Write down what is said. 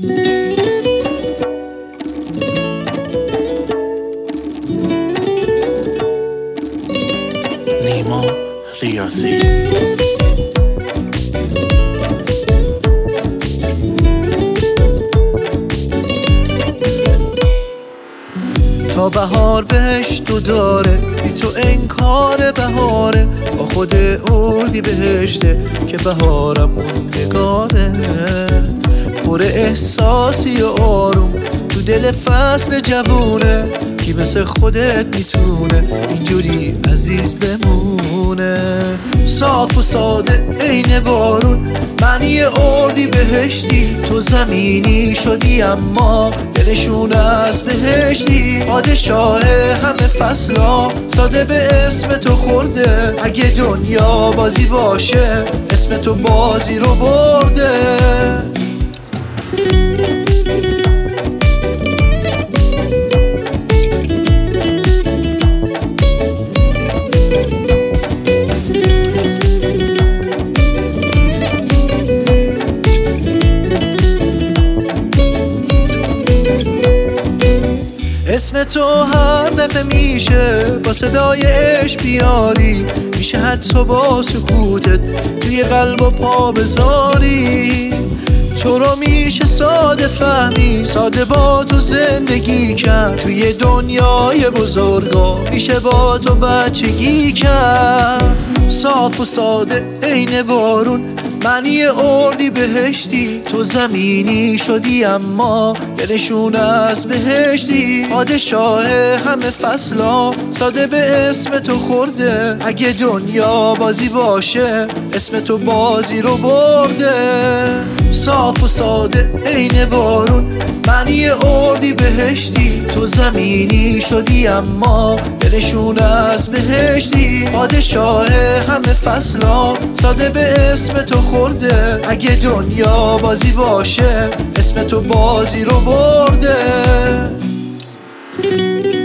نیما ریاضی. تا بهار بهشت و داره، بی تو انکار بهاره، با خود اردی بهشته که بهارم موندگاره. پر احساسی و آروم تو دل فصل جوونه، کی مثل خودت میتونه اینجوری عزیز بمونه. صاف و ساده عین بارون، معنی اردی بهشتی، تو زمینی شدی اما دلشون از بهشتی. پادشاه همه فصلا ساده به اسم تو خورده، اگه دنیا بازی باشه اسم تو بازی رو برده. اسم تو هر دفعه میشه با صدای عشق بیاری، میشه حتی با سکوتت توی قلب و پا بذاری. تو رو میشه ساده فهمی، ساده با تو زندگی کرد، توی دنیای بزرگا میشه با تو بچگی کرد. صاف و ساده عین بارون، معنی اردی بهشتی، تو زمینی شدی اما دلشون از بهشتی. پادشاه همه فصلا ساده به اسم تو خورده، اگه دنیا بازی باشه اسم تو بازی رو برده. صاف و ساده عین بارون، معنی اردی بهشتی، تو زمینی شدی اما دلشون از بهشتی. پادشاه همه فصلا ساده به اسم تو خورده، اگه دنیا بازی باشه اسم تو بازی رو برده.